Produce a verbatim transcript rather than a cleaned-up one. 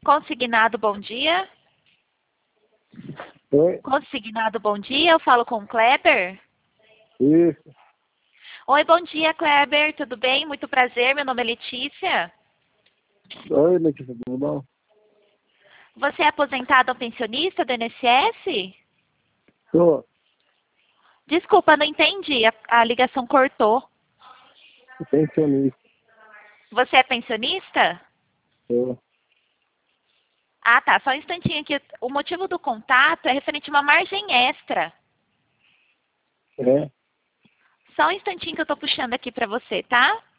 Consignado, bom dia. Oi? Consignado, bom dia. Eu falo com o Kleber. Isso. Oi, bom dia, Kleber. Tudo bem? Muito prazer. Meu nome é Letícia. Oi, Letícia, tudo bom? Você é aposentado ou pensionista do I N S S? Tô. Desculpa, não entendi. A, a ligação cortou. Pensionista. Você é pensionista? Tô. Ah, tá. Só um instantinho aqui. O motivo do contato é referente a uma margem extra. É? Só um instantinho que eu tô puxando aqui pra você, tá?